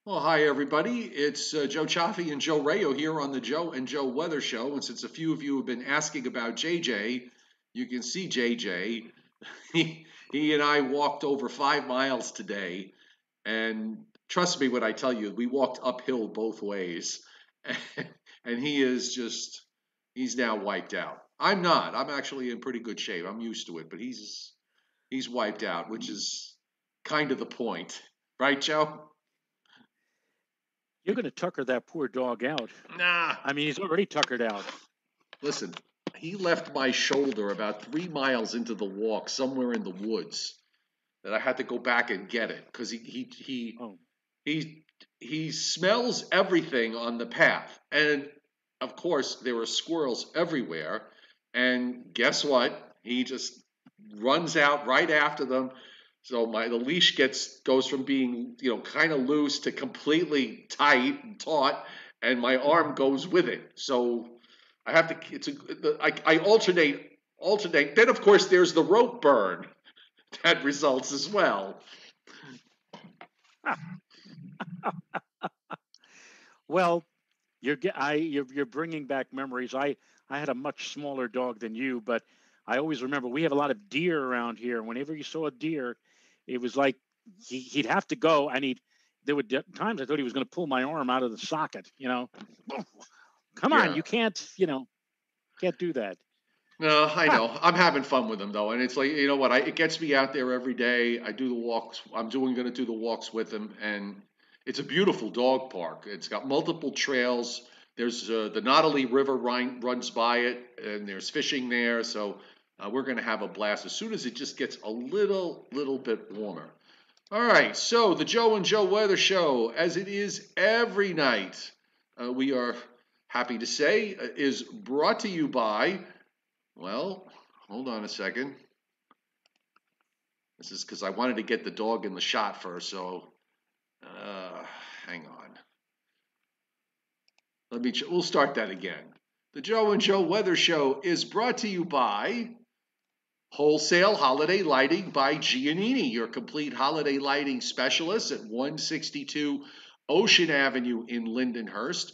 Well, hi everybody. It's Joe Chaffee and Joe Rayo here on the Joe and Joe Weather Show. And since a few of you have been asking about JJ, you can see JJ. He and I walked over 5 miles today, and trust me when I tell you, we walked uphill both ways, and he's now wiped out. I'm not. I'm actually in pretty good shape. I'm used to it, but he's wiped out, which is kind of the point, right, Joe? You're going to tucker that poor dog out. Nah. I mean, he's already tuckered out. Listen, he left my shoulder about 3 miles into the walk somewhere in the woods that I had to go back and get it because Oh, he he smells everything on the path, and of course there are squirrels everywhere. And guess what? He just runs out right after them. So the leash goes from being kind of loose to completely tight and taut, and my arm goes with it. So I have to. I alternate. Then of course there's the rope burn that results as well. well, you're bringing back memories. I had a much smaller dog than you, but I always remember we have a lot of deer around here. Whenever you saw a deer, it was like he'd have to go, and there were times I thought he was going to pull my arm out of the socket. Come on, Yeah. you can't do that. No, I Ha! know. I'm having fun with him though, and it's like what? It gets me out there every day. I do the walks. Going to do the walks with him, and it's a beautiful dog park. It's got multiple trails. There's the Nottely River runs by it, and there's fishing there. So we're going to have a blast as soon as it just gets a little bit warmer. All right. So the Joe and Joe Weather Show, as it is every night, we are happy to say, is brought to you by. Well, hold on a second. This is because I wanted to get the dog in the shot first, so hang on. We'll start that again. The Joe and Joe Weather Show is brought to you by Wholesale Holiday Lighting by Giannini, your complete holiday lighting specialist at 162 Ocean Avenue in Lindenhurst,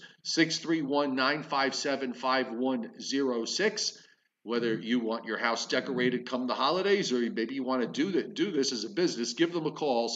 631-957-5106. Whether you want your house decorated come the holidays or maybe you want to do this as a business, give them a call,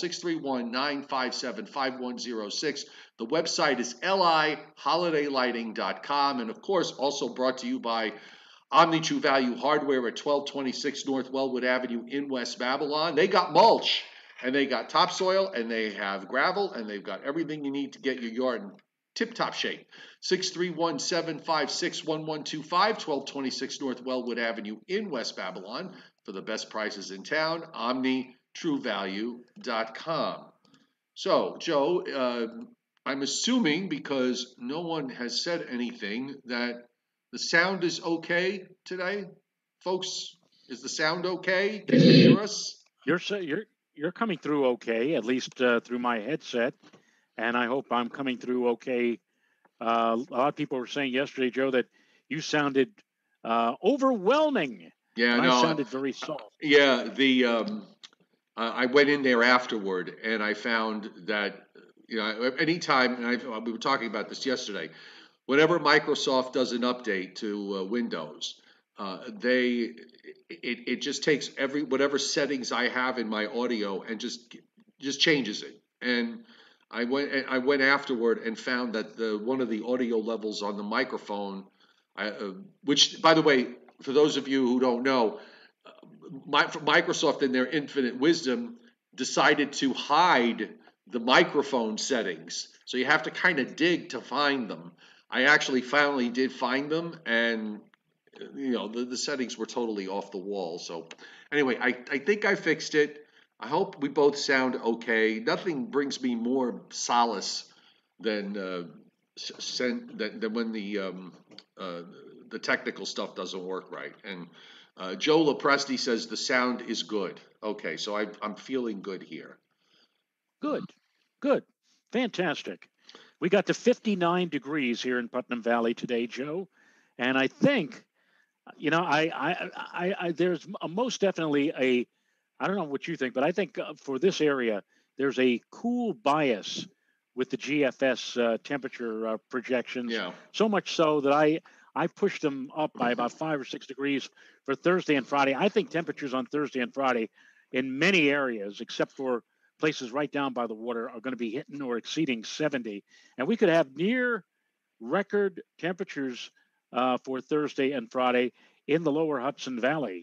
631-957-5106. The website is liholidaylighting.com, and of course also brought to you by Omni True Value Hardware at 1226 North Wellwood Avenue in West Babylon. They got mulch, and they got topsoil, and they have gravel, and they've got everything you need to get your yard in tip-top shape. 631-756-1125, 1226 North Wellwood Avenue in West Babylon. For the best prices in town, OmniTrueValue.com. So, Joe, I'm assuming because no one has said anything that the sound is okay today, folks. Is the sound okay? Can you hear us? You're coming through okay, at least through my headset, and I hope I'm coming through okay. A lot of people were saying yesterday, Joe, that you sounded overwhelming, Yeah, and I no, sounded very soft. yeah. I went in there afterward, and I found that anytime, and we were talking about this yesterday. Whenever Microsoft does an update to Windows, it just takes whatever settings I have in my audio and just changes it. And I went afterward and found that one of the audio levels on the microphone, which by the way, for those of you who don't know, Microsoft in their infinite wisdom decided to hide the microphone settings. So you have to kind of dig to find them. I actually finally did find them, and the settings were totally off the wall. So anyway, I think I fixed it. I hope we both sound okay. Nothing brings me more solace than than when the technical stuff doesn't work right. And Joe Lopresti says the sound is good. Okay, so I'm feeling good here. Good, good, fantastic. We got to 59 degrees here in Putnam Valley today, Joe, and I think there's most definitely a. I don't know what you think, but I think for this area, there's a cool bias with the GFS temperature projections. Yeah. So much so that I pushed them up by about 5 or 6 degrees for Thursday and Friday. I think temperatures on Thursday and Friday in many areas, except for places right down by the water, are going to be hitting or exceeding 70. And we could have near record temperatures for Thursday and Friday in the lower Hudson Valley.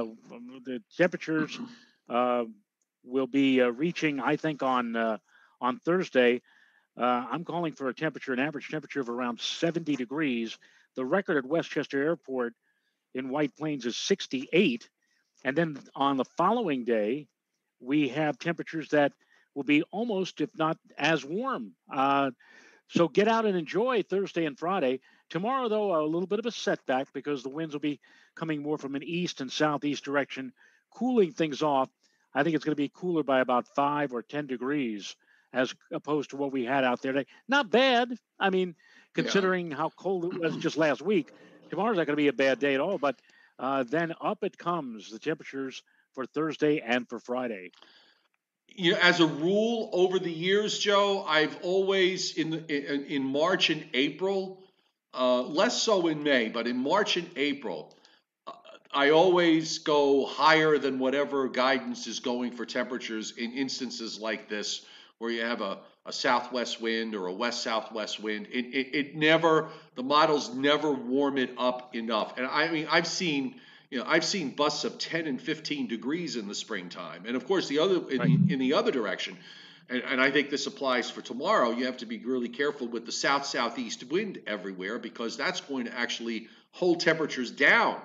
The temperatures uh, will be reaching, I think, on Thursday. I'm calling for an average temperature of around 70 degrees. The record at Westchester Airport in White Plains is 68. And then on the following day, we have temperatures that will be almost, if not as warm. So get out and enjoy Thursday and Friday. Tomorrow, though, a little bit of a setback because the winds will be coming more from an east and southeast direction, cooling things off. I think it's going to be cooler by about 5 or 10 degrees as opposed to what we had out there today. Not bad. I mean, considering how cold it was just last week, tomorrow's not going to be a bad day at all. But then up it comes, the temperatures for Thursday and for Friday. As a rule over the years, Joe, I've always in March and April, less so in May, but in March and April, I always go higher than whatever guidance is going for temperatures in instances like this, where you have a southwest wind or a west southwest wind. It never, the models never warm it up enough. And I mean, I've seen busts of 10 and 15 degrees in the springtime. And of course, in the other direction, and I think this applies for tomorrow, you have to be really careful with the south southeast wind everywhere, because that's going to actually hold temperatures down.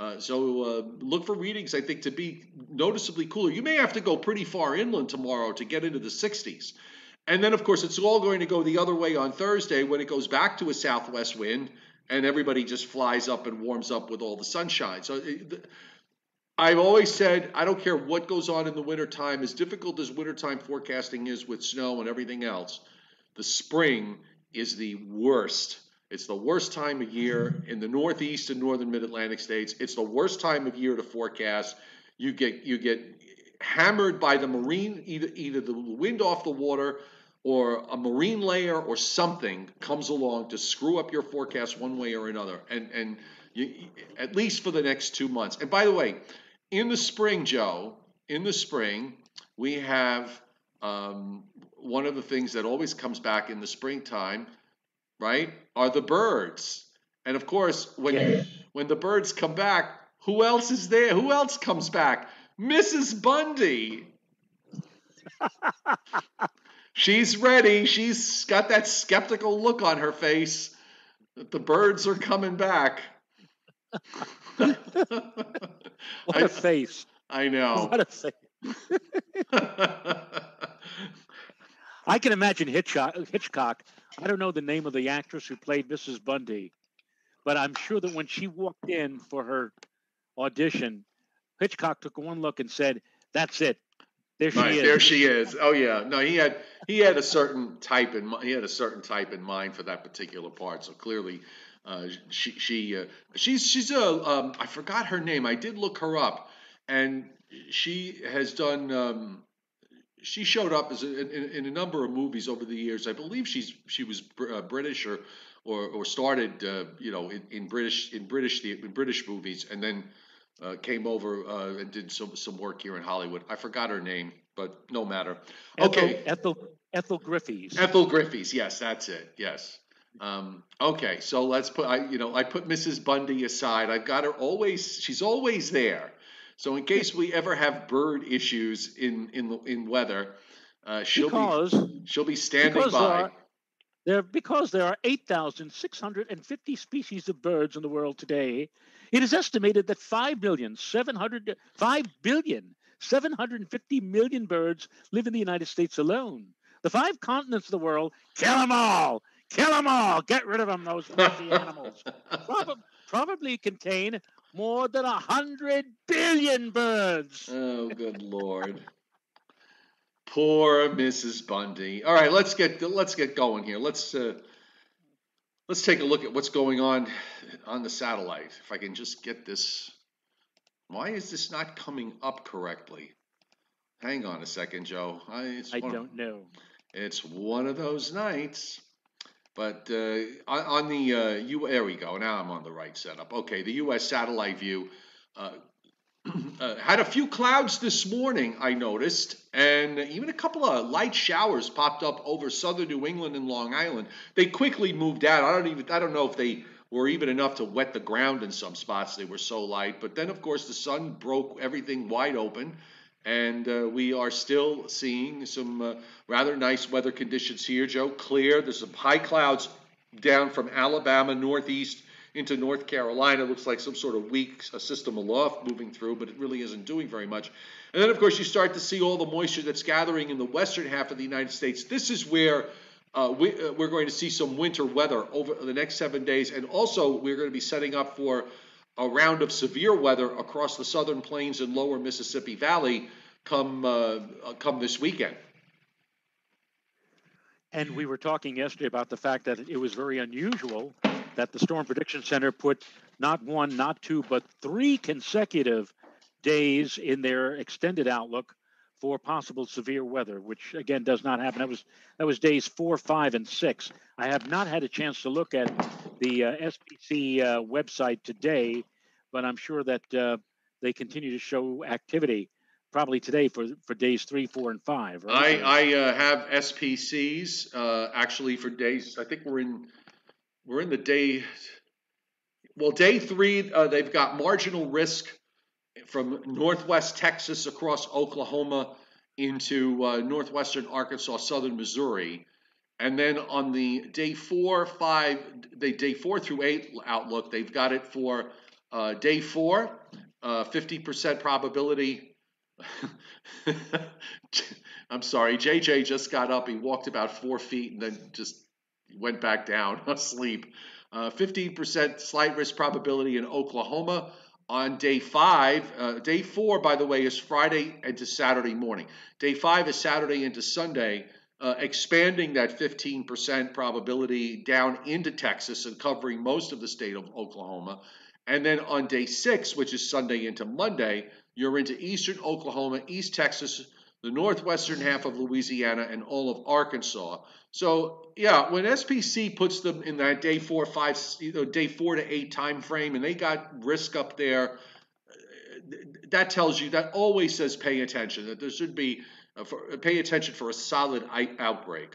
So look for readings, I think, to be noticeably cooler. You may have to go pretty far inland tomorrow to get into the 60s. And then, of course, it's all going to go the other way on Thursday when it goes back to a southwest wind and everybody just flies up and warms up with all the sunshine. So I've always said, I don't care what goes on in the wintertime, as difficult as wintertime forecasting is with snow and everything else, the spring is the worst. It's the worst time of year in the Northeast and Northern Mid-Atlantic states. It's the worst time of year to forecast. You get hammered by the marine, either the wind off the water or a marine layer or something comes along to screw up your forecast one way or another. And you, at least for the next 2 months. And by the way, in the spring, Joe, we have one of the things that always comes back in the springtime, right, are the birds. And of course, when the birds come back, who else is there? Who else comes back? Mrs. Bundy. She's ready. She's got that skeptical look on her face that the birds are coming back. What a face. I know. What a face. I can imagine Hitchcock. I don't know the name of the actress who played Mrs. Bundy, but I'm sure that when she walked in for her audition, Hitchcock took one look and said, "That's it. There she is." There she is. Oh yeah. No, he had a certain type in mind for that particular part. So clearly, she's a I forgot her name. I did look her up, and she has done. She showed up in a number of movies over the years. I believe she was British or started in British movies, and then came over and did some work here in Hollywood. I forgot her name, but no matter. Okay. Ethel Griffiths. Ethel Griffiths. Yes, that's it. Yes. Okay. So let's put I put Mrs. Bundy aside. I've got her always. She's always there. So in case we ever have bird issues in weather, she'll be standing by. Because there are 8,650 species of birds in the world today, it is estimated that 5,750,000,000 birds live in the United States alone. The 5 continents of the world, kill them all, get rid of them, those filthy animals. Probably contain more than 100 billion birds. Oh, good Lord. Poor Mrs. Bundy. All right, let's get going here. Let's take a look at what's going on the satellite. If I can just get this. Why is this not coming up correctly? Hang on a second, Joe. I don't know. It's one of those nights. But on the there we go. Now I'm on the right setup. Okay, the U.S. satellite view uh, had a few clouds this morning, I noticed, and even a couple of light showers popped up over southern New England and Long Island. They quickly moved out. I don't know if they were even enough to wet the ground in some spots. They were so light. But then, of course, the sun broke everything wide open, and we are still seeing some rather nice weather conditions here, Joe. Clear. There's some high clouds down from Alabama northeast into North Carolina. It looks like some sort of weak system aloft moving through, but it really isn't doing very much. And then, of course, you start to see all the moisture that's gathering in the western half of the United States. This is where we're going to see some winter weather over the next 7 days. And also, we're going to be setting up for a round of severe weather across the southern plains and lower Mississippi Valley come this weekend. And we were talking yesterday about the fact that it was very unusual that the Storm Prediction Center put not one, not two, but 3 consecutive days in their extended outlook for possible severe weather, which again does not happen. That was days 4, 5, and 6. I have not had a chance to look at the SPC website today, but I'm sure that they continue to show activity probably today for days 3, 4, and 5. Right? I have SPCs actually for days. I think we're in the day. Well, day 3, they've got marginal risk from northwest Texas across Oklahoma into northwestern Arkansas, southern Missouri. And then on the day 4, 5, day 4 through 8 outlook, they've got it for day 4, 50% probability. I'm sorry, JJ just got up. He walked about 4 feet and then just went back down asleep. 15% slight risk probability in Oklahoma on day 5. Day 4, by the way, is Friday into Saturday morning. Day 5 is Saturday into Sunday, expanding that 15% probability down into Texas and covering most of the state of Oklahoma. And then on day 6, which is Sunday into Monday, you're into eastern Oklahoma, East Texas, the northwestern half of Louisiana, and all of Arkansas. So yeah, when SPC puts them in that day 4, 5, day 4 to 8 time frame, and they got risk up there, that tells you, that always says pay attention. That there should be pay attention for a solid outbreak.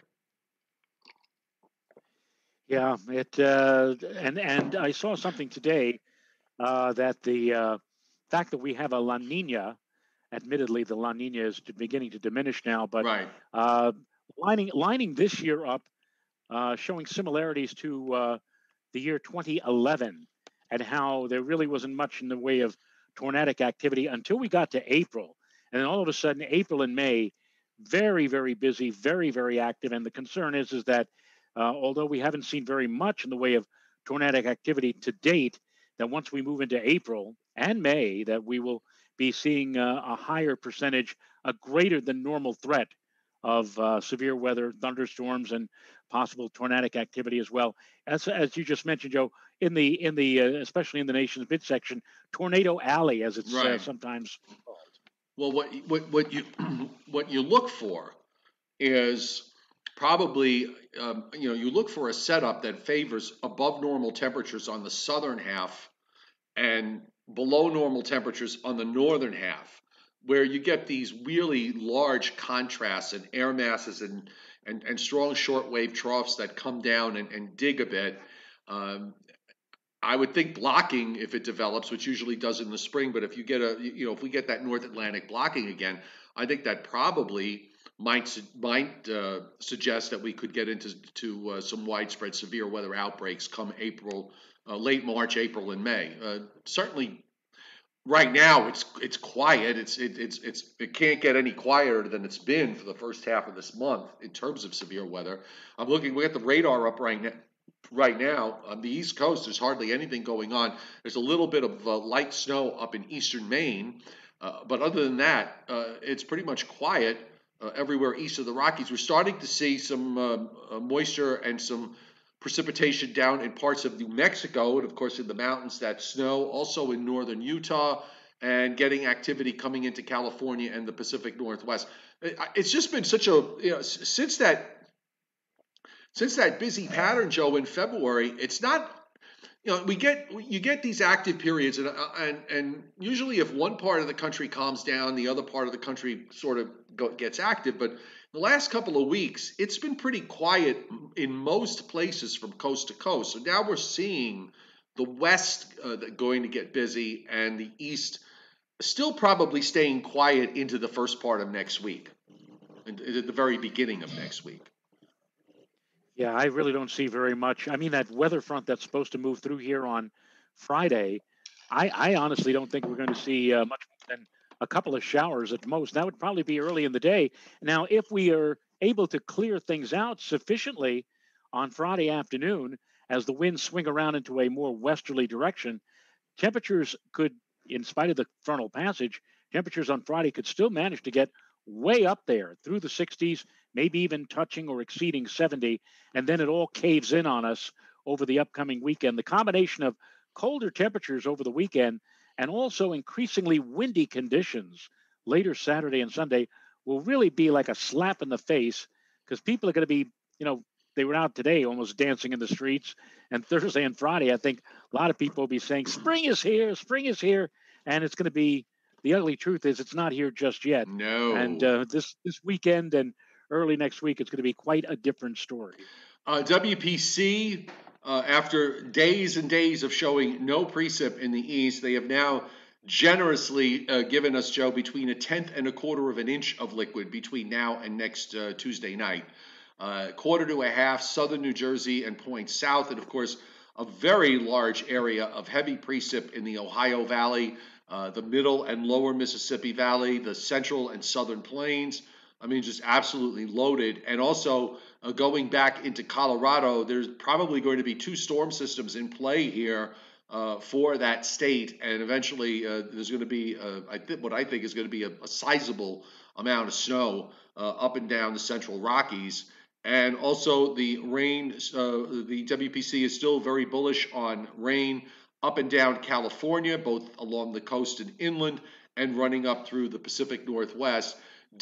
Yeah, and I saw something today that the fact that we have a La Nina, admittedly the La Nina is beginning to diminish now, but Right. lining this year up, showing similarities to the year 2011, and how there really wasn't much in the way of tornadic activity until we got to April, and then all of a sudden April and May, very very busy, very very active, and the concern is that although we haven't seen very much in the way of tornadic activity to date, that once we move into April and May, that we will be seeing a higher percentage, a greater than normal threat of severe weather, thunderstorms, and possible tornadic activity as well. As you just mentioned, Joe, in the especially in the nation's midsection, Tornado Alley, as it's Right. sometimes called. Well, what you what you look for is probably you look for a setup that favors above normal temperatures on the southern half and below normal temperatures on the northern half, where you get these really large contrasts and air masses and strong shortwave troughs that come down and dig a bit. I would think blocking, if it develops, which usually does in the spring, but if you get if we get that North Atlantic blocking again, I think that probably might suggest that we could get into some widespread severe weather outbreaks come April, late March, April, and May. Certainly, right now it's quiet. It can't get any quieter than it's been for the first half of this month in terms of severe weather. We got the radar up right now. Right now, on the East Coast, there's hardly anything going on. There's a little bit of light snow up in eastern Maine, but other than that, it's pretty much quiet everywhere east of the Rockies. We're starting to see some moisture and some precipitation down in parts of New Mexico, and of course in the mountains, that snow. Also in northern Utah, and getting activity coming into California and the Pacific Northwest. It's just been such a, since that busy pattern, Joe, in February. It's not, you get these active periods, and usually if one part of the country calms down, the other part of the country sort of gets active. But the last couple of weeks, it's been pretty quiet in most places from coast to coast. So now we're seeing the West going to get busy, and the East still probably staying quiet into the first part of next week, at the very beginning of next week. Yeah, I really don't see very much. I mean, that weather front that's supposed to move through here on Friday, I honestly don't think we're going to see much more than a couple of showers at most. That would probably be early in the day. Now, if we are able to clear things out sufficiently on Friday afternoon, as the winds swing around into a more westerly direction, temperatures could, in spite of the frontal passage, temperatures on Friday could still manage to get way up there through the 60s, maybe even touching or exceeding 70. And then it all caves in on us over the upcoming weekend. The combination of colder temperatures over the weekend and also increasingly windy conditions later Saturday and Sunday will really be like a slap in the face, because people are going to be, they were out today almost dancing in the streets. And Thursday and Friday, I think a lot of people will be saying, spring is here, spring is here. And it's going to be, the ugly truth is it's not here just yet. And No. this weekend and early next week, it's going to be quite a different story. WPC, after days and days of showing no precip in the east, they have now generously given us, Joe, between a tenth and a quarter of an inch of liquid between now and next Tuesday night. Quarter to a half, southern New Jersey and points south, and of course, a very large area of heavy precip in the Ohio Valley, the middle and lower Mississippi Valley, the central and southern plains. I mean, just absolutely loaded. And also, going back into Colorado, there's probably going to be two storm systems in play here for that state. And eventually, there's going to be, what I think is going to be a sizable amount of snow up and down the central Rockies. And also, the rain, the WPC is still very bullish on rain up and down California, both along the coast and inland, and running up through the Pacific Northwest.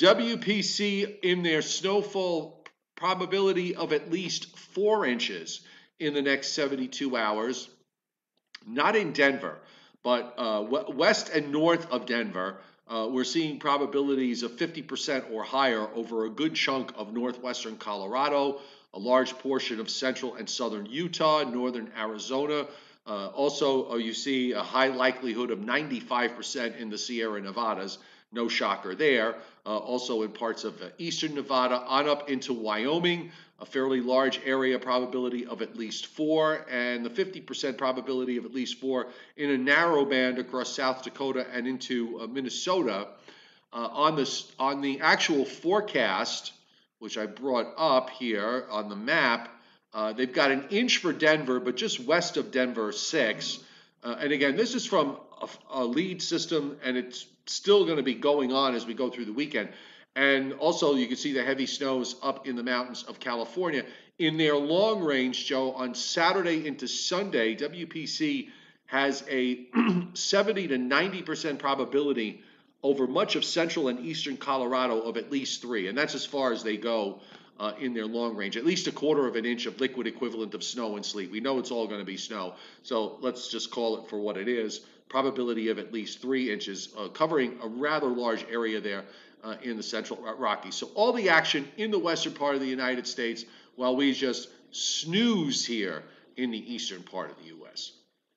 WPC in their snowfall probability of at least 4 inches in the next 72 hours. Not in Denver, but west and north of Denver, we're seeing probabilities of 50% or higher over a good chunk of northwestern Colorado, a large portion of central and southern Utah, northern Arizona. Also, you see a high likelihood of 95% in the Sierra Nevadas. No shocker there. Also in parts of eastern Nevada on up into Wyoming, a fairly large area probability of at least 4, and the 50% probability of at least 4 in a narrow band across South Dakota and into Minnesota. On the actual forecast, which I brought up here on the map, they've got an inch for Denver, but just west of Denver, 6. And again, this is from a lead system, and it's still going to be going on as we go through the weekend. And also, you can see the heavy snows up in the mountains of California. In their long range, Joe, on Saturday into Sunday, WPC has a 70 to 90% probability over much of central and eastern Colorado of at least 3. And that's as far as they go in their long range. At least a quarter of an inch of liquid equivalent of snow and sleet. We know it's all going to be snow, so let's just call it for what it is. Probability of at least 3 inches, covering a rather large area there in the central Rockies. So all the action in the western part of the United States, while we just snooze here in the eastern part of the U.S.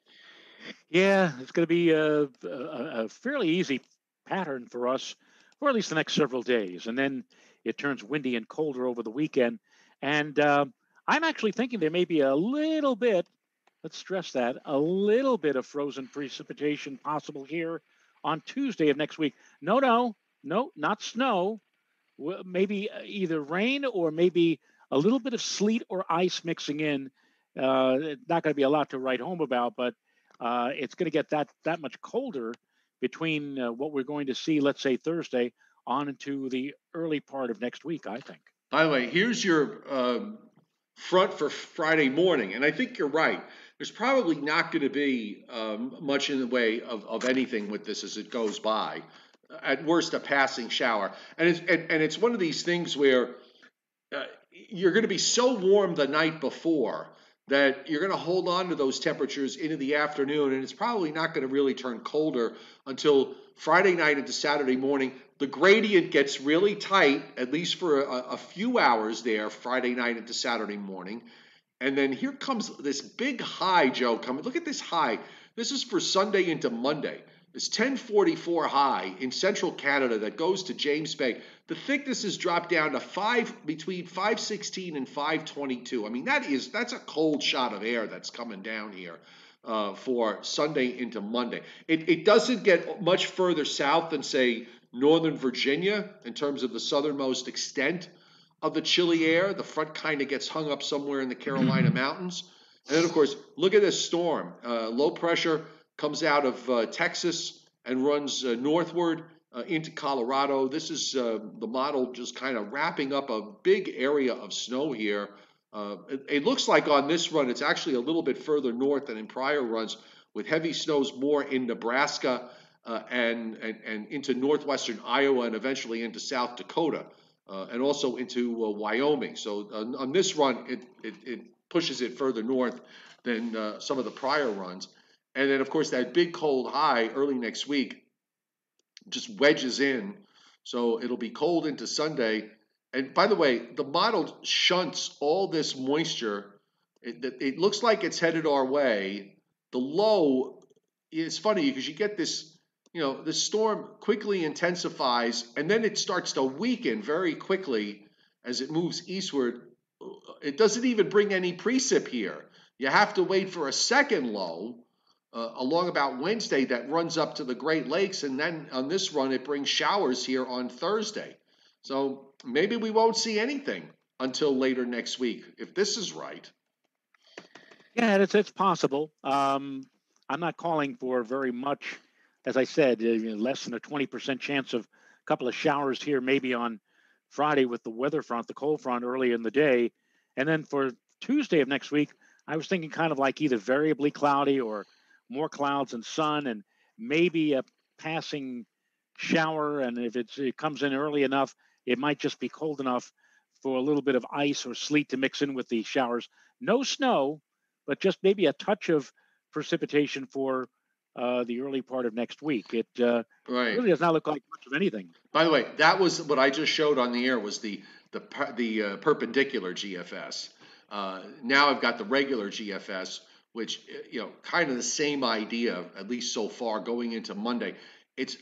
Yeah, it's going to be a fairly easy pattern for us for at least the next several days. And then it turns windy and colder over the weekend. And I'm actually thinking there may be a little bit, let's stress that, a little bit of frozen precipitation possible here on Tuesday of next week. No, not snow. Maybe either rain or maybe a little bit of sleet or ice mixing in. Not going to be a lot to write home about, but it's going to get that much colder between what we're going to see, let's say Thursday, on into the early part of next week, I think. By the way, here's your front for Friday morning, and I think you're right. There's probably not going to be much in the way of anything with this as it goes by. At worst, a passing shower. And it's one of these things where uh, you're going to be so warm the night before that you're going to hold on to those temperatures into the afternoon, and it's probably not going to really turn colder until Friday night into Saturday morning. The gradient gets really tight, at least for a few hours there, Friday night into Saturday morning. And then here comes this big high, Joe, coming. Look at this high. This is for Sunday into Monday. This 1044 high in central Canada that goes to James Bay. The thickness has dropped down to between 516 and 522. I mean, that's a cold shot of air that's coming down here for Sunday into Monday. It doesn't get much further south than, say, Northern Virginia in terms of the southernmost extent of the chilly air. The front kind of gets hung up somewhere in the Carolina mountains. And then, of course, look at this storm. Low pressure comes out of Texas and runs northward into Colorado. This is the model just kind of wrapping up a big area of snow here. It looks like on this run, it's actually a little bit further north than in prior runs, with heavy snows more in Nebraska and into northwestern Iowa and eventually into South Dakota. And also into Wyoming. So on this run, it pushes it further north than some of the prior runs. And then, of course, that big cold high early next week just wedges in. So it'll be cold into Sunday. And by the way, the model shunts all this moisture. It looks like it's headed our way. The low, it's funny because you get this, the storm quickly intensifies and then it starts to weaken very quickly as it moves eastward. It doesn't even bring any precip here. You have to wait for a second low along about Wednesday that runs up to the Great Lakes, and then on this run it brings showers here on Thursday. So maybe we won't see anything until later next week if this is right. Yeah, it's possible. I'm not calling for very much. As I said, less than a 20% chance of a couple of showers here, maybe on Friday with the weather front, the cold front early in the day. And then for Tuesday of next week, I was thinking kind of like either variably cloudy or more clouds and sun, and maybe a passing shower. And if it comes in early enough, it might just be cold enough for a little bit of ice or sleet to mix in with the showers. No snow, but just maybe a touch of precipitation for the early part of next week. It Right. really does not look like much of anything. By the way, that was what I just showed on the air was the perpendicular GFS. Now I've got the regular GFS, which kind of the same idea, at least so far going into Monday. It's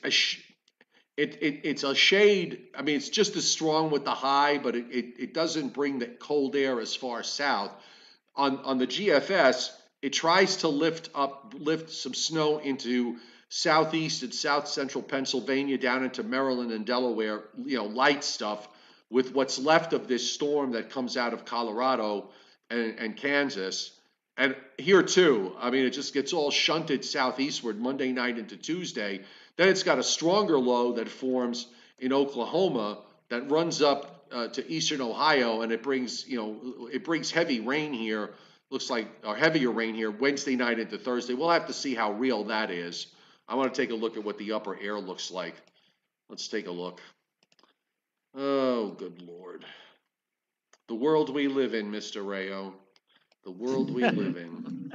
it's a shade. I mean, it's just as strong with the high, but it doesn't bring the cold air as far south. On the GFS, it tries to lift some snow into southeast and south central Pennsylvania down into Maryland and Delaware, light stuff with what's left of this storm that comes out of Colorado and Kansas. And here too, I mean, it just gets all shunted southeastward Monday night into Tuesday. Then it's got a stronger low that forms in Oklahoma that runs up to eastern Ohio, and it brings heavy rain here. Looks like or heavier rain here Wednesday night into Thursday. We'll have to see how real that is. I want to take a look at what the upper air looks like. Let's take a look. Oh, good Lord. The world we live in, Mr. Rayo. The world we live in.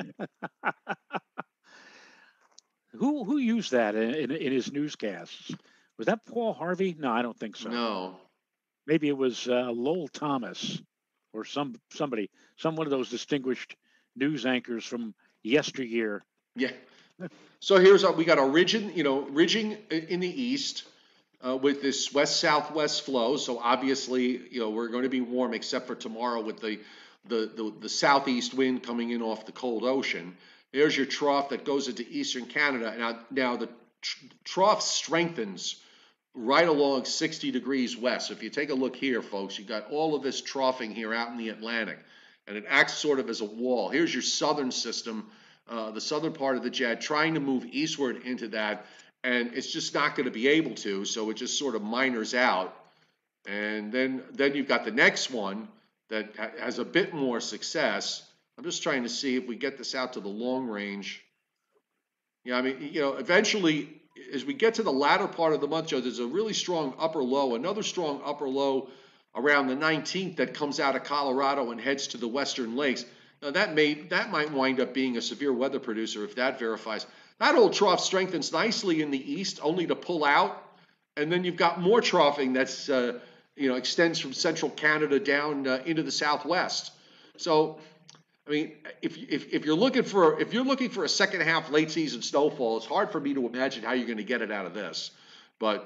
Who used that in his newscasts? Was that Paul Harvey? No, I don't think so. No. Maybe it was Lowell Thomas or some one of those distinguished news anchors from yesteryear. Yeah. So we got a ridging in the east with this west-southwest flow. So obviously, we're going to be warm except for tomorrow with the southeast wind coming in off the cold ocean. There's your trough that goes into eastern Canada. Now the trough strengthens right along 60 degrees west. So if you take a look here, folks, you got all of this troughing here out in the Atlantic, and it acts sort of as a wall. Here's your southern system, the southern part of the jet, trying to move eastward into that, and it's just not going to be able to, so it just sort of minors out. And then you've got the next one that has a bit more success. I'm just trying to see if we get this out to the long range. Yeah, I mean, eventually as we get to the latter part of the month, Joe, there's a really strong upper low, another strong upper low around the 19th that comes out of Colorado and heads to the western lakes. Now that might wind up being a severe weather producer if that verifies. That old trough strengthens nicely in the east, only to pull out, and then you've got more troughing that's extends from central Canada down into the southwest. So I mean, if you're looking for a second half late season snowfall, it's hard for me to imagine how you're going to get it out of this. But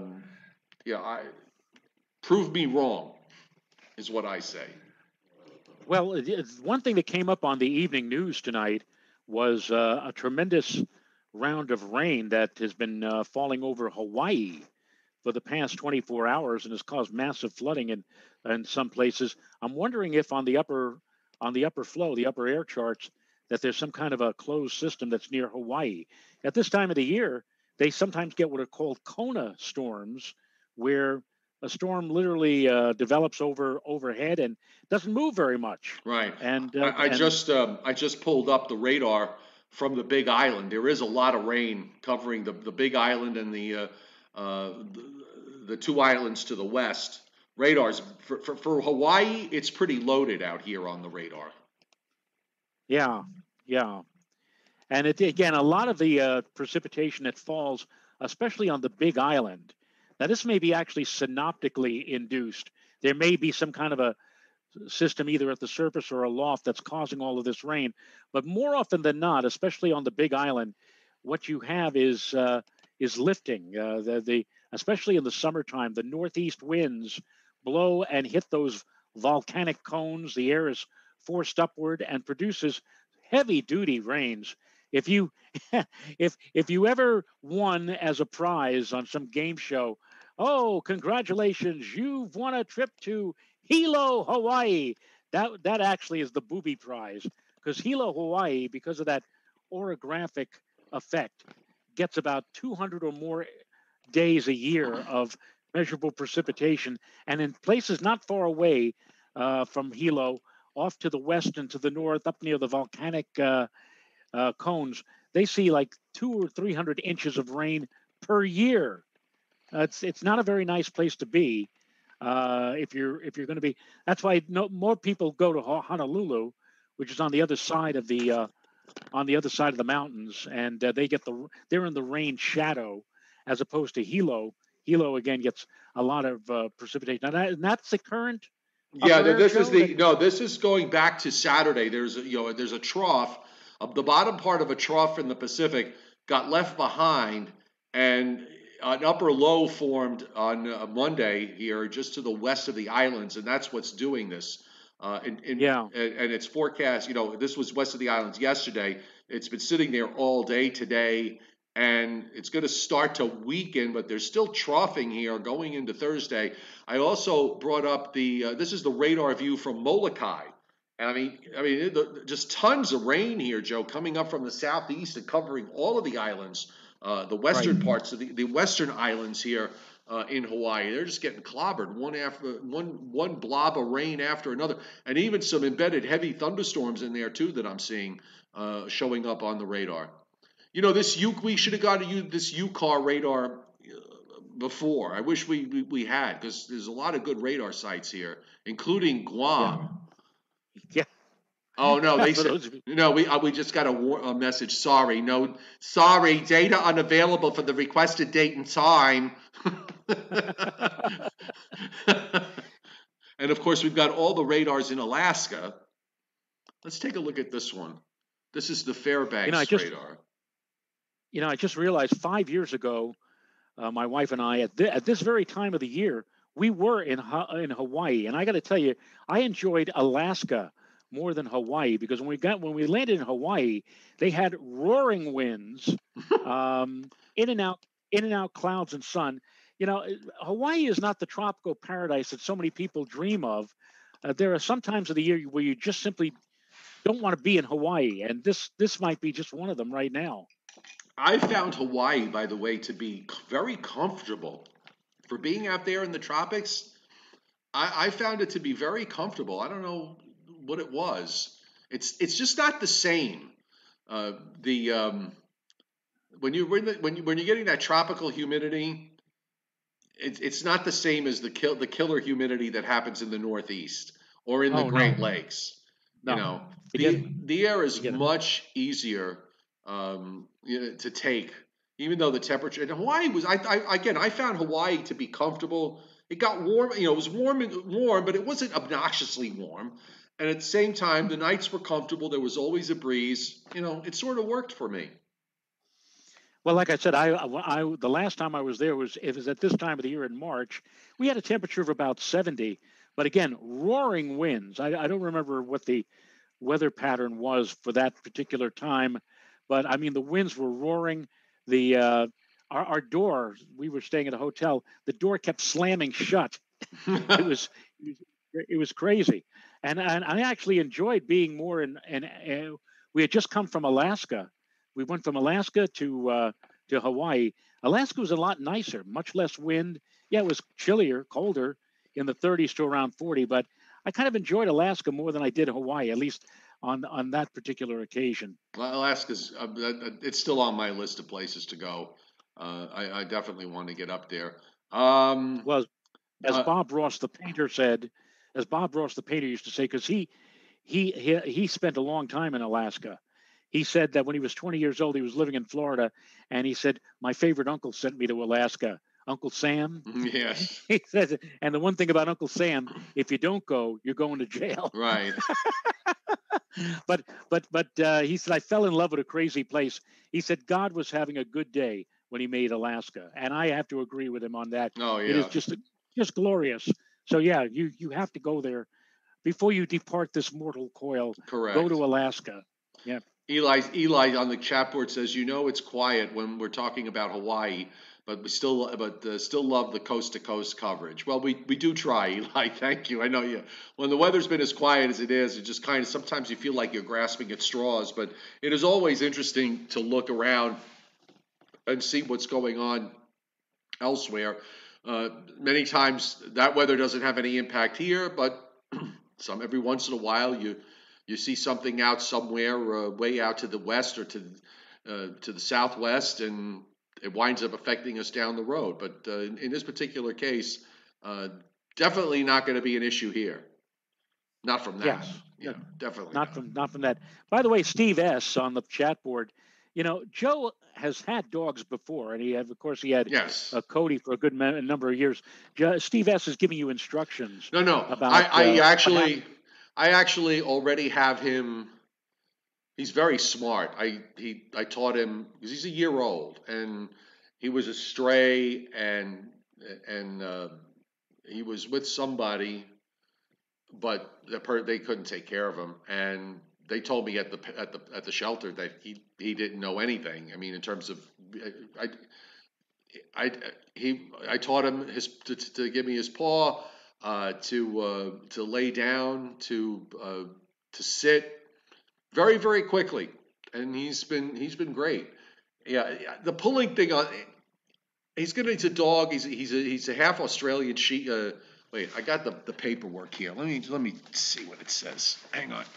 prove me wrong, is what I say. Well, one thing that came up on the evening news tonight was a tremendous round of rain that has been falling over Hawaii for the past 24 hours and has caused massive flooding in some places. I'm wondering if on the upper flow, the upper air charts, that there's some kind of a closed system that's near Hawaii. At this time of the year, they sometimes get what are called Kona storms, where a storm literally develops overhead and doesn't move very much. Right. And I just pulled up the radar from the Big Island. There is a lot of rain covering the Big Island and the two islands to the west. Radars for Hawaii, it's pretty loaded out here on the radar. Yeah, yeah. And again, a lot of the precipitation that falls, especially on the Big Island. Now, this may be actually synoptically induced. There may be some kind of a system either at the surface or aloft that's causing all of this rain. But more often than not, especially on the Big Island, what you have is lifting. Especially in the summertime, the northeast winds blow and hit those volcanic cones. The air is forced upward and produces heavy duty rains. If you if you ever won as a prize on some game show, oh, congratulations, you've won a trip to Hilo, Hawaii. That actually is the booby prize, because Hilo, Hawaii, because of that orographic effect, gets about 200 or more days a year of measurable precipitation, and in places not far away from Hilo, off to the west and to the north, up near the volcanic cones, they see like 200 or 300 inches of rain per year. It's not a very nice place to be if you're going to be. That's why more people go to Honolulu, which is on the other side of the mountains, and they're in the rain shadow, as opposed to Hilo. Hilo again gets a lot of precipitation. And that's the current. Yeah, this is going back to Saturday. There's a trough. The bottom part of a trough in the Pacific got left behind, and an upper low formed on Monday here, just to the west of the islands, and that's what's doing this. And it's forecast. This was west of the islands yesterday. It's been sitting there all day today, and it's going to start to weaken, but there's still troughing here going into Thursday. I also brought up this is the radar view from Molokai. And I mean, just tons of rain here, Joe, coming up from the southeast and covering all of the islands, the western parts of the western islands here in Hawaii. They're just getting clobbered one blob of rain after another, and even some embedded heavy thunderstorms in there too that I'm seeing showing up on the radar. We should have got to use this UCAR radar before. I wish we had, because there's a lot of good radar sites here, including Guam. Yeah. Oh no, they said no. We just got a message. Sorry, data unavailable for the requested date and time. And of course, we've got all the radars in Alaska. Let's take a look at this one. This is the Fairbanks radar. I just realized 5 years ago, my wife and I, at this very time of the year, we were in Hawaii, and I got to tell you, I enjoyed Alaska more than Hawaii, because when we landed in Hawaii, they had roaring winds, in and out clouds and sun. Hawaii is not the tropical paradise that so many people dream of. There are some times of the year where you just simply don't want to be in Hawaii, and this might be just one of them right now. I found Hawaii, by the way, to be very comfortable for being out there in the tropics. I found it to be very comfortable. I don't know what it was. It's just not the same. when you're getting that tropical humidity, it's not the same as the killer humidity that happens in the Northeast or in the Oh Great no, Lakes. You no, know, forget it, the air is forget it. much easier to take, even though the temperature in Hawaii was. I found Hawaii to be comfortable. It got warm. It was warm, but it wasn't obnoxiously warm. And at the same time, the nights were comfortable. There was always a breeze. It sort of worked for me. Well, like I said, the last time I was there it was at this time of the year in March. We had a temperature of about 70, but again, roaring winds. I don't remember what the weather pattern was for that particular time, but I mean the winds were roaring. The our door, we were staying at a hotel. The door kept slamming shut. It was it was crazy, and I actually enjoyed being more in. And we had just come from Alaska. We went from Alaska to Hawaii. Alaska was a lot nicer, much less wind. Yeah, it was chillier, colder, in the 30s to around 40. But I kind of enjoyed Alaska more than I did Hawaii, at least on that particular occasion. Well, Alaska's it's still on my list of places to go. I definitely want to get up there. Um, Well, as uh, Bob Ross the painter said, as Bob Ross the painter used to say, because he spent a long time in Alaska. He said that when he was 20 years old, he was living in Florida, and he said, "My favorite uncle sent me to Alaska, Uncle Sam." yes, He says, and the one thing about Uncle Sam, if you don't go, you're going to jail. right. But he said I fell in love with a crazy place. He said God was having a good day when he made Alaska, and I have to agree with him on that. Oh It is yeah, just glorious. So yeah, you have to go there before you depart this mortal coil. Go correct. to Alaska. Yeah. Eli on the chat board says, it's quiet when we're talking about Hawaii, but still love the coast to coast coverage. Well, we do try, Eli. Thank you. I know you. When the weather's been as quiet as it is, it just kind of sometimes you feel like you're grasping at straws. But it is always interesting to look around and see what's going on elsewhere. Many times that weather doesn't have any impact here, but every once in a while you see something out somewhere way out to the west or to the southwest, and it winds up affecting us down the road. But in this particular case, uh, definitely not going to be an issue here. Not from that. Yes. Yeah, definitely Not not. from that. By the way, Steve S on the chat board, Joe has had dogs before, and of course he had Yes. Cody for a good number of years. Steve S is giving you instructions No, no. about how. I actually already have him. He's very smart. I taught him because he's a year old and he was a stray, and he was with somebody, but they couldn't take care of him, and they told me at the shelter that he didn't know anything. I mean, in terms of I I I taught him to give me his paw, to lay down, to sit very very quickly, and he's been great. Yeah, yeah, the pulling thing on. It's a dog. He's a half Australian sheep. Wait, I got the paperwork here. Let me see what it says. Hang on,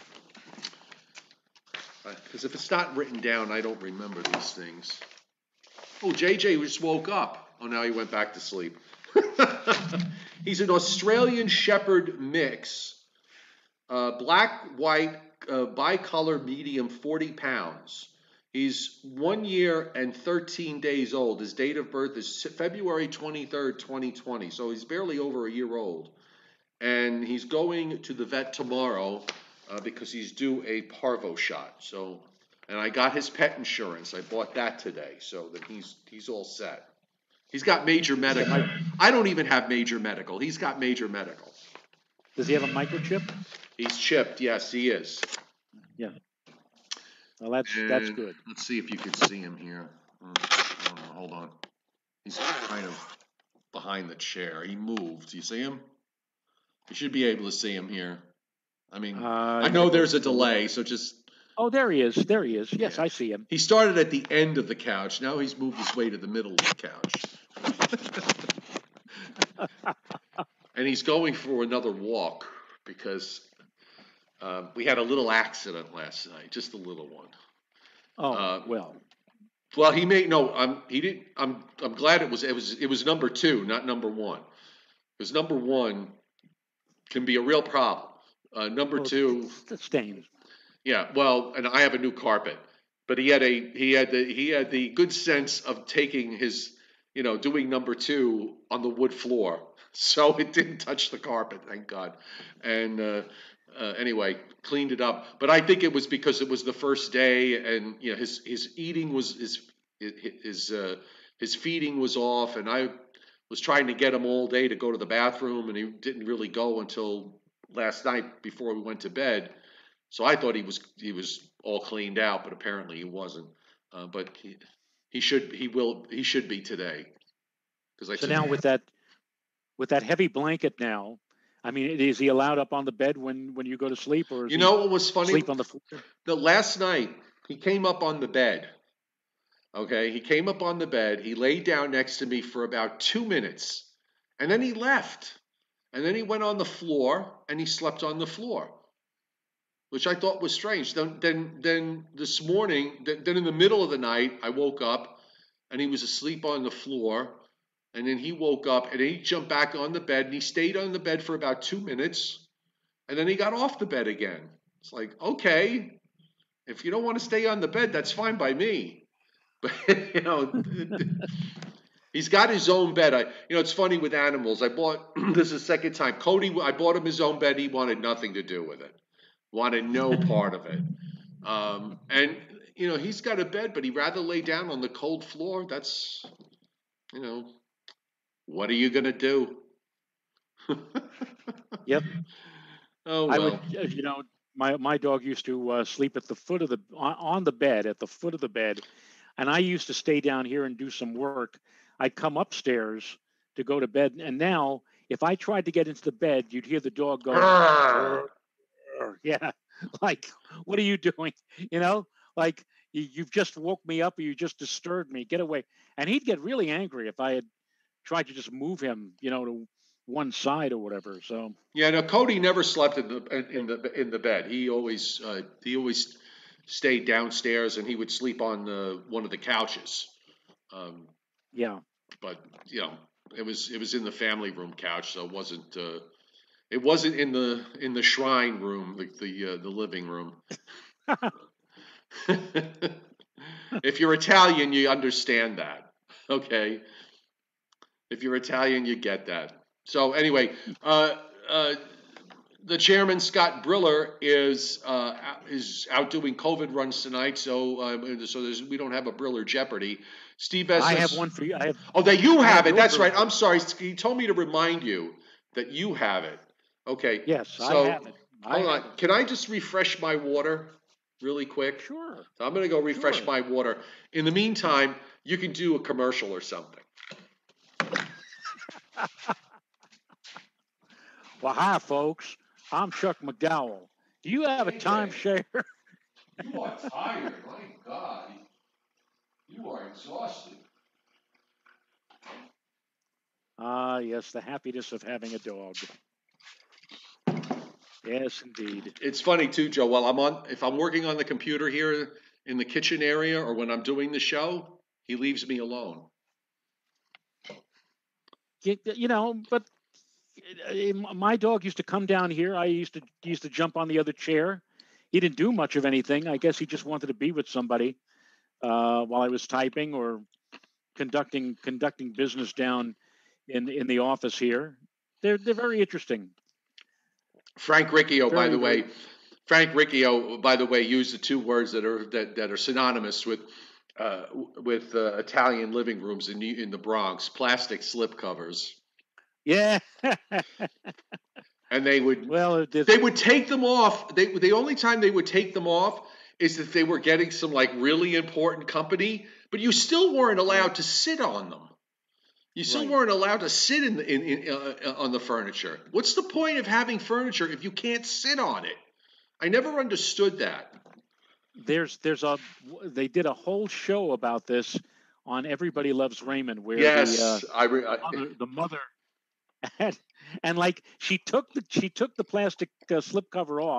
because if it's not written down, I don't remember these things. Oh, JJ just woke up. Oh, now he went back to sleep. He's an Australian Shepherd mix, black, white, bicolor, medium, 40 pounds. He's 1 year and 13 days old. His date of birth is February 23rd, 2020. So he's barely over a year old. And he's going to the vet tomorrow because he's due a parvo shot. And I got his pet insurance. I bought that today, so that he's all set. He's got major medical. I don't even have major medical. He's got major medical. Does he have a microchip? He's chipped. Yes, he is. Yeah. Well, that's And good. let's see if you can see him here. I don't know. Hold on. He's kind of behind the chair. He moved. You see him? You should be able to see him here. I mean, I know there's a delay, so just. Oh, there he is. There he is. Yes, Yeah. I see him. He started at the end of the couch. Now he's moved his way to the middle of the couch. And he's going for another walk because we had a little accident last night, just a little one. Oh, well. Well, he made no. He didn't. I'm glad it was number two, not number one, because number one can be a real problem. Number Well, two, it's the stains. yeah. Well, and I have a new carpet, but he had the good sense of taking his, doing number two on the wood floor, so it didn't touch the carpet, thank God. And anyway, cleaned it up. But I think it was because it was the first day, and his eating was his feeding was off, and I was trying to get him all day to go to the bathroom, and he didn't really go until last night before we went to bed. So I thought he was all cleaned out, but apparently he wasn't. But he should be today because I So took. now with that heavy blanket now, I mean, is he allowed up on the bed when you go to sleep, or is You he know what was funny? sleep on the floor? The last night he came up on the bed. Okay, he came up on the bed. He laid down next to me for about 2 minutes, and then he left. And then he went on the floor and he slept on the floor, which I thought was strange. Then this morning, then in the middle of the night, I woke up and he was asleep on the floor. And then he woke up and then he jumped back on the bed and he stayed on the bed for about 2 minutes. And then he got off the bed again. It's like, okay, if you don't want to stay on the bed, that's fine by me. But, he's got his own bed. It's funny with animals. I bought, this is the second time. Cody, I bought him his own bed. He wanted nothing to do with it, wanted no part of it. And he's got a bed, but he'd rather lay down on the cold floor. That's, what are you gonna do? Yep. Oh I would, well. my dog used to sleep at the foot of the on the bed at the foot of the bed, and I used to stay down here and do some work. I'd come upstairs to go to bed, and now if I tried to get into the bed, you'd hear the dog going, Grrr. "Grr, grr." Yeah, like what are you doing? You know, like you've just woke me up, or you just disturbed me. Get away! And he'd get really angry if I had tried to just move him, to one side or whatever. So Yeah, no, Cody never slept in the bed. He always stayed downstairs, and he would sleep on one of the couches. Um, yeah. but it was in the family room couch, so it wasn't in the shrine room, the living room. If you're Italian, you understand that. Okay, if you're Italian, you get that. So anyway, uh, uh, the chairman Scott Briller is out doing COVID runs tonight, so we don't have a Briller Jeopardy. Steve I have Estes. one for you. Oh, that you I have have it. your That's right. Briller. I'm sorry. He told me to remind you that you have it. Okay. Yes, I So have it. I hold on. have it. Can I just refresh my water really quick? Sure, So I'm going to go refresh sure. my water. In the meantime, you can do a commercial or something. Well, hi, folks. I'm Chuck McDowell. Do you have a JJ, timeshare? you are tired. My God. You are exhausted. Ah, yes, the happiness of having a dog. Yes, indeed. It's funny too, Joe. If I'm working on the computer here in the kitchen area or when I'm doing the show, he leaves me alone. But my dog used to come down here. I used to jump on the other chair. He didn't do much of anything. I guess he just wanted to be with somebody while I was typing or conducting business down in the office here. They're very interesting. Frank Riccio, by Very, the very. way, Frank Riccio, by the way, used the two words that are synonymous with Italian living rooms in the Bronx: plastic slip covers. Yeah. And they would Well, they would take them off. The only time they would take them off is if they were getting some like really important company, but you still weren't right, allowed to sit on them. You still right. weren't allowed to sit on the furniture. What's the point of having furniture if you can't sit on it? I never understood that. They did a whole show about this on Everybody Loves Raymond, where Yes, the mother had, and like she took the plastic slip cover off,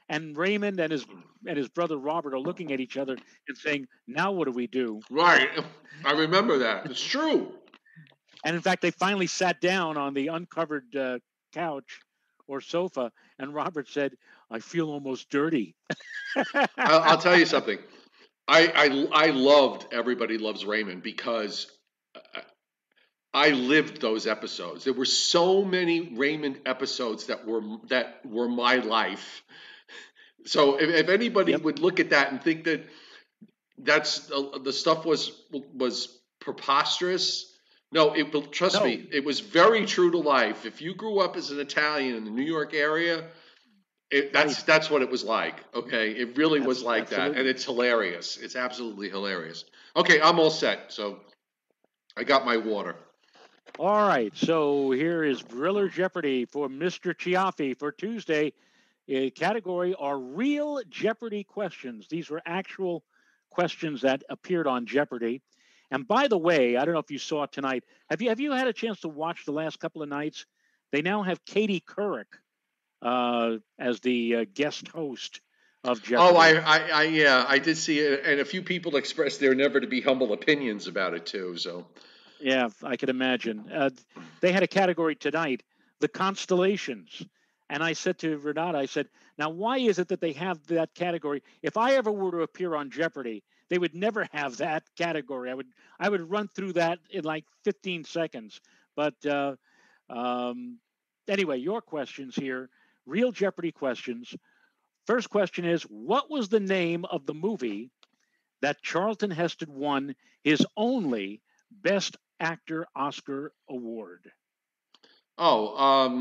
and Raymond and his brother Robert are looking at each other and saying, "Now what do we do?" Right. I remember that. It's true. And in fact, they finally sat down on the uncovered couch or sofa, and Robert said, "I feel almost dirty." I'll tell you something. I loved Everybody Loves Raymond because I lived those episodes. There were so many Raymond episodes that were my life. So if anybody Yep. would look at that and think that that's the stuff was preposterous. No, trust No, me, it was very true to life. If you grew up as an Italian in the New York area, right. that's what it was like. Okay, it really was like that, and Absolutely. it's hilarious. It's absolutely hilarious. Okay, I'm all set. So I got my water. All right. So here is Briller Jeopardy for Mr. Chiaffi for Tuesday. A category are real Jeopardy questions. These were actual questions that appeared on Jeopardy. And by the way, I don't know if you saw it tonight. Have you had a chance to watch the last couple of nights? They now have Katie Couric as the guest host of Oh, Jeopardy. yeah, I did see it, and a few people expressed their never to be humble opinions about it too. So, Yeah, I could imagine. They had a category tonight, the constellations. And I said to Renata, I said, now, why is it that they have that category? If I ever were to appear on Jeopardy, they would never have that category. I would run through that in like 15 seconds. But um, anyway, your questions here, real Jeopardy questions. First question is, what was the name of the movie that Charlton Heston won his only Best Actor Oscar award? oh,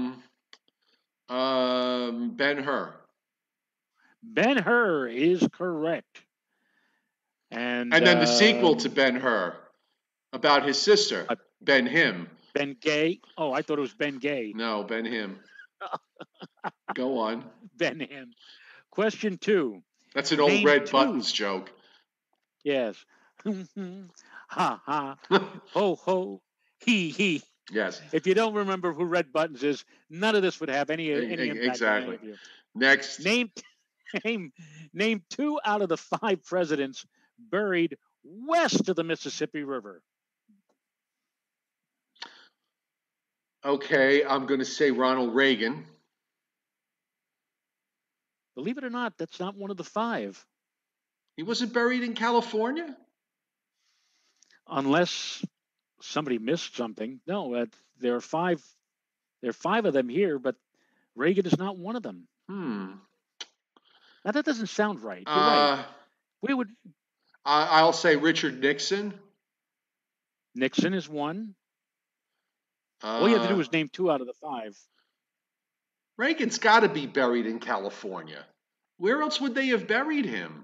Ben-Hur, Ben-Hur is correct. And and then the sequel to Ben-Hur about his sister, Ben-Him. Ben Gay. Oh, I thought it was Ben Gay. No, Ben-Him. Go on. Ben-Him. Question 2. That's an old Name Red 2. Buttons joke. Yes. Ha ha. Ho ho. He. Yes, If you don't remember who Red Buttons is, none of this would have any impact on any exactly. of you. Next. Name name 2 out of the 5 presidents buried west of the Mississippi River. Okay, I'm going to say Ronald Reagan. Believe it or not, that's not one of the 5. He wasn't buried in California? Unless somebody missed something. No, there are 5. There are 5 of them here, but Reagan is not one of them. Now that doesn't sound right. You're right. We would. I'll say Richard Nixon. Nixon is 1. All you have to do is name 2 out of the 5. Reagan's got to be buried in California. Where else would they have buried him?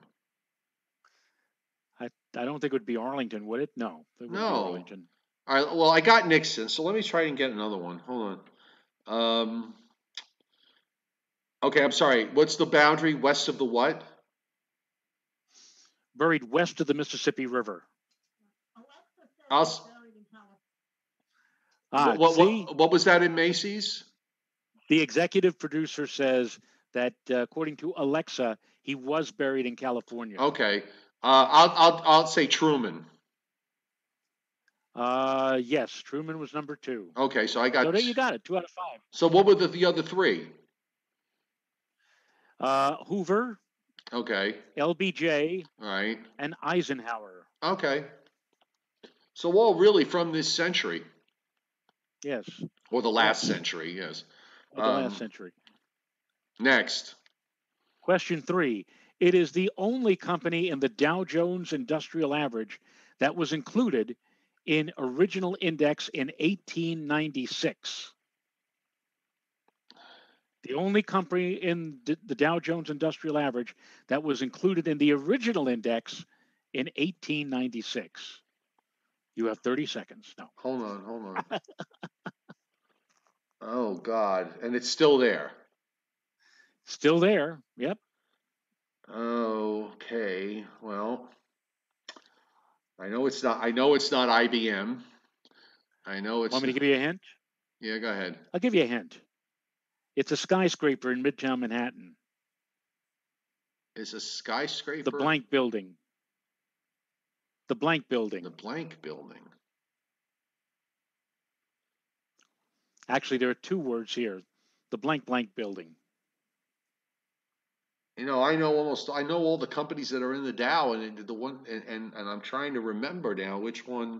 I don't think it would be Arlington, would it? No, it wouldn't be Arlington. All right. Well, I got Nixon, so let me try and get another one. Hold on. Okay, I'm sorry. What's the boundary west of the what? Buried west of the Mississippi River. What was that in Macy's? The executive producer says that according to Alexa, he was buried in California. Okay. I'll say Truman. Yes, Truman was number 2. Okay, so I got. So there you got it. 2 out of 5. So what were the other 3? Hoover. Okay. LBJ. All right. And Eisenhower. Okay. So all really from this century. Yes. Or the last century, yes. The last century. Next. Question 3. It is the only company in the Dow Jones Industrial Average that was included in original index in 1896. The only company in the Dow Jones Industrial Average that was included in the original index in 1896. You have 30 seconds. No. Hold on. Oh, God. And it's still there. Still there. Yep. Okay. Well, I know it's not IBM. I know it's. Want me to give you a hint? Yeah, go ahead. I'll give you a hint. It's a skyscraper in Midtown Manhattan. is a The skyscraper blank building. The blank the building. blank building? Actually, there are two words here. The blank building. I know all the companies that are in the Dow, and the one, and I'm trying to remember now which one.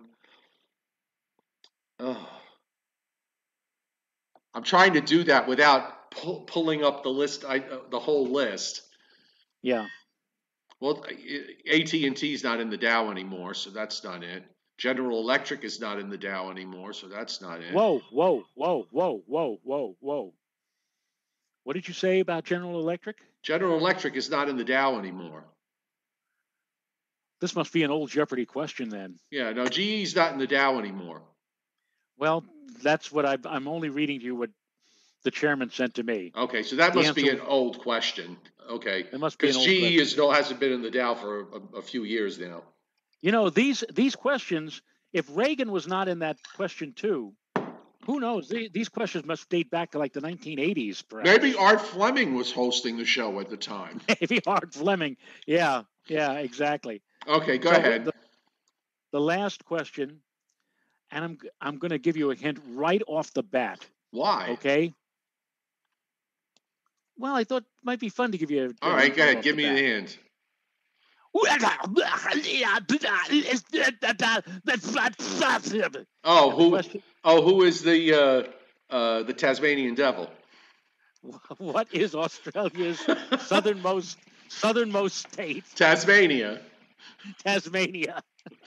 Oh, I'm trying to do that without pulling up the list, the whole list. Yeah. Well, AT&T is not in the Dow anymore, so that's not it. General Electric is not in the Dow anymore, so that's not it. Whoa, whoa, whoa, whoa, whoa, whoa, whoa. What did you say about General Electric? General Electric is not in the Dow anymore. This must be an old Jeopardy question then. Yeah, no, GE's not in the Dow anymore. Well, that's what I'm only reading to you what the chairman sent to me. Okay, so that The must be answer- an old question. Okay, It must be an because old GE question. hasn't been in the Dow for a few years now. These questions, if Reagan was not in that question too, who knows? These questions must date back to like the 1980s, perhaps. Maybe Art Fleming was hosting the show at the time. Maybe Art Fleming. Yeah, exactly. Okay, go ahead. The last question, and I'm going to give you a hint right off the bat. Why? Okay. Well, I thought it might be fun to give you All right, go ahead. Give me the hint. Who is the Tasmanian devil? What is Australia's southernmost state? Tasmania. Tasmania.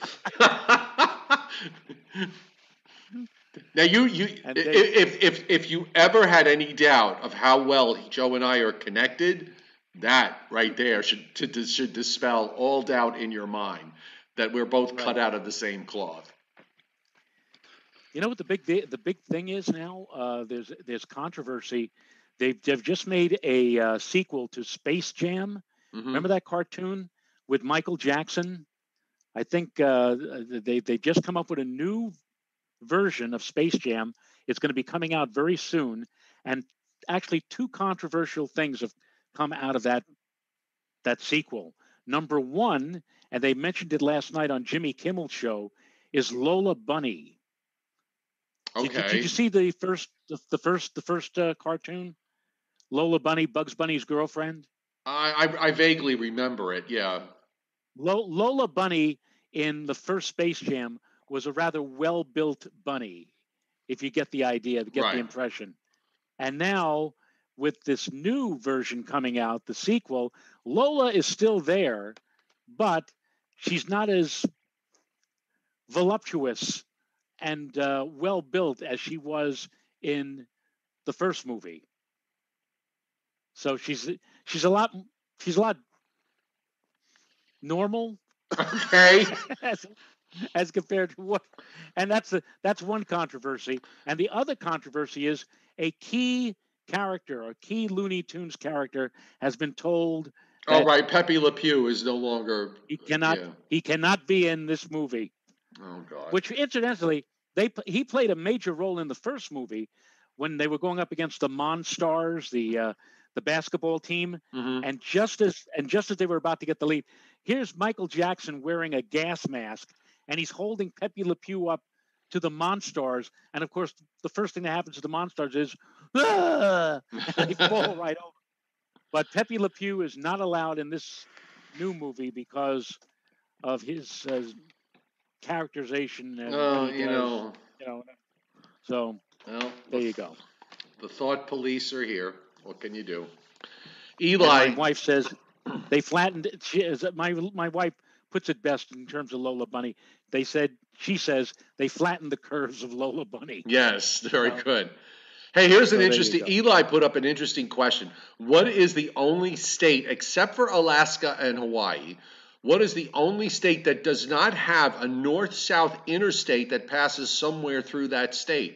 Now if you ever had any doubt of how well Joe and I are connected, that right there should dispel all doubt in your mind that we're both cut out of the same cloth. You know what the big thing is now? There's controversy. They've just made a sequel to Space Jam. Mm-hmm. Remember that cartoon with Michael Jackson? I think they just come up with a new version of Space Jam. It's going to be coming out very soon, and actually two controversial things have come out of that sequel. Number one, and they mentioned it last night on Jimmy Kimmel's show, is Lola Bunny. Okay. Did you see the first cartoon? Lola Bunny, Bugs Bunny's girlfriend. I vaguely remember it. Yeah. Lola Bunny in the first Space Jam was a rather well-built bunny, if you get the idea, the impression. And now with this new version coming out, the sequel, Lola is still there, but she's not as voluptuous and well-built as she was in the first movie. So she's a lot normal. Okay. as compared to what, and that's one controversy. And the other controversy is a key character, a key Looney Tunes character, has been told. Oh right, Pepe Le Pew is no longer. He cannot be in this movie. Oh God. Which incidentally, he played a major role in the first movie when they were going up against the Monstars, the basketball team, mm-hmm. and just as they were about to get the lead, here's Michael Jackson wearing a gas mask, and he's holding Pepe Le Pew up to the Monstars, and of course, the first thing that happens to the Monstars is, and they fall right over. But Pepe Le Pew is not allowed in this new movie because of his characterization. And So there you go. The thought police are here. What can you do? Eli. And my wife says they flattened. My wife puts it best in terms of Lola Bunny. She says they flattened the curves of Lola Bunny. Yes, very good. Hey, here's an interesting. Eli put up an interesting question. What is the only state, except for Alaska and Hawaii, what is the only state that does not have a north-south interstate that passes somewhere through that state?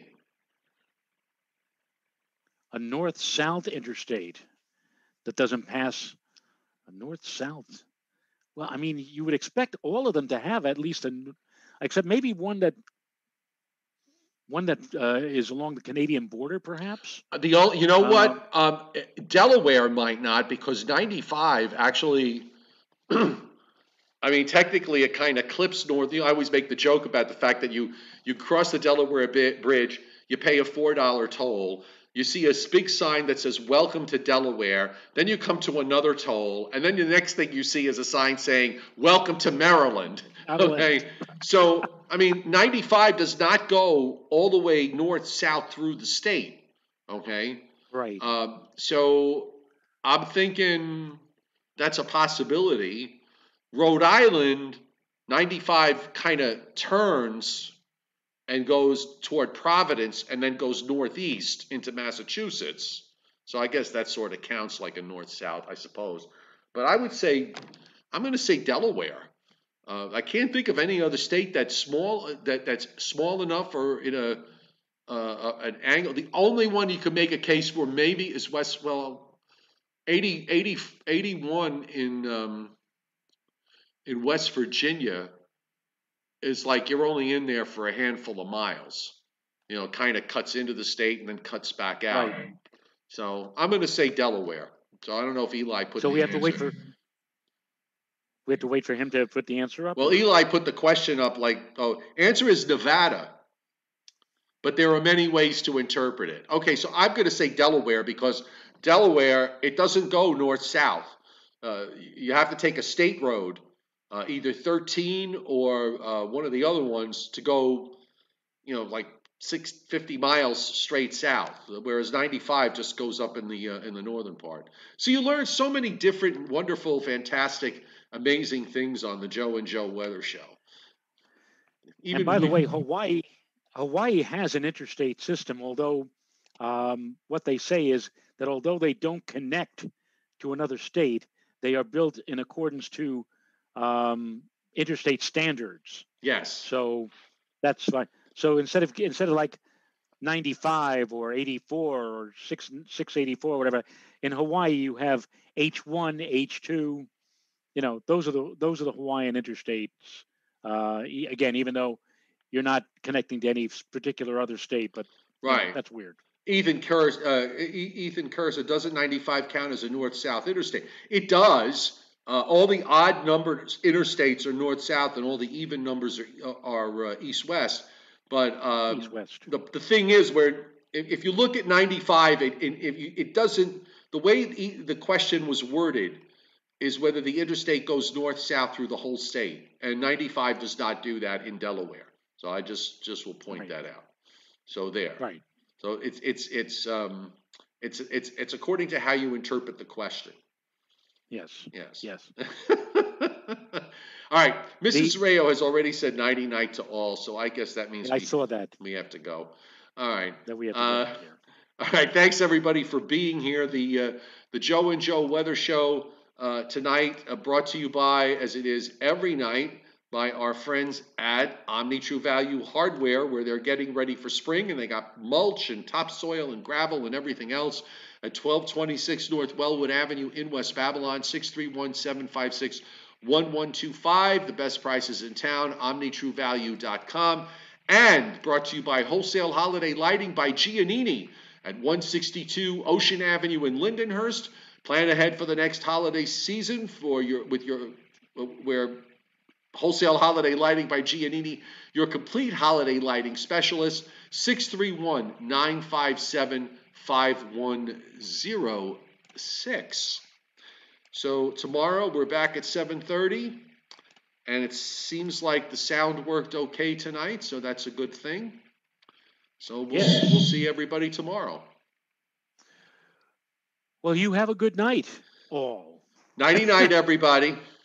A north-south interstate that doesn't pass a north-south. Well, I mean, you would expect all of them to have at least except maybe one that. one that is along the Canadian border, perhaps. You know Um, what? Delaware might not, because 95 actually. I mean, technically, it kind of clips north. I always make the joke about the fact that you cross the Delaware Bridge, you pay a $4 toll. You see a big sign that says "Welcome to Delaware." Then you come to another toll, and then the next thing you see is a sign saying "Welcome to Maryland." Maryland. Okay, so I mean, 95 does not go all the way north south through the state. Okay, Right. so I'm thinking that's a possibility. Rhode Island, 95 kind of turns and goes toward Providence and then goes northeast into Massachusetts. So I guess that sort of counts like a north-south, I suppose. But I would say, I'm going to say Delaware. I can't think of any other state that's small enough or in an angle. The only one you could make a case for maybe is West. Well, 81 in West Virginia is like you're only in there for a handful of miles. You know, kind of cuts into the state and then cuts back out. Right. So I'm going to say Delaware. So I don't know if Eli put So the we have to wait answer. him to put the answer up. Well, Or? Eli put the question up like, oh, answer is Nevada, but there are many ways to interpret it. Okay, so I'm going to say Delaware because Delaware, it doesn't go north-south. You have to take a state road, either 13 or one of the other ones to go, like 50 miles straight south, whereas 95 just goes up in the northern part. So you learn so many different, wonderful, fantastic, amazing things on the Joe and Joe Weather Show. And by the way, Hawaii has an interstate system, although what they say is that although they don't connect to another state, they are built in accordance to interstate standards. Yes. So that's fine. So instead of like 95 or 84 or 684 or whatever, in Hawaii you have H1, H2. Those are the Hawaiian interstates. Again, even though you're not connecting to any particular other state, but right, that's weird. Ethan Cursa, doesn't 95 count as a north-south interstate? It does. All the odd numbered interstates are north-south, and all the even numbers are east-west. But east-west. The thing is, where if you look at 95, it doesn't. The way the question was worded is whether the interstate goes north-south through the whole state, and 95 does not do that in Delaware. So I just will point that out. So there. Right. So it's according to how you interpret the question. Yes. All right. Mrs. Rayo has already said nighty night to all, so I guess that means I saw that. We have to go. All right. That we have to go. All right. Thanks everybody for being here. The Joe and Joe Weather Show tonight, brought to you by, as it is every night, by our friends at Omni True Value Hardware, where they're getting ready for spring, and they got mulch and topsoil and gravel and everything else at 1226 North Wellwood Avenue in West Babylon, 631-756-1125. The best prices in town, OmniTrueValue.com. And brought to you by Wholesale Holiday Lighting by Giannini at 162 Ocean Avenue in Lindenhurst. Plan ahead for the next holiday season where Wholesale Holiday Lighting by Giannini, your complete holiday lighting specialist, 631-957-5106. So tomorrow we're back at 7:30, and it seems like the sound worked okay tonight, so that's a good thing. So we'll see everybody tomorrow. Well, you have a good night, all. Nighty night, everybody.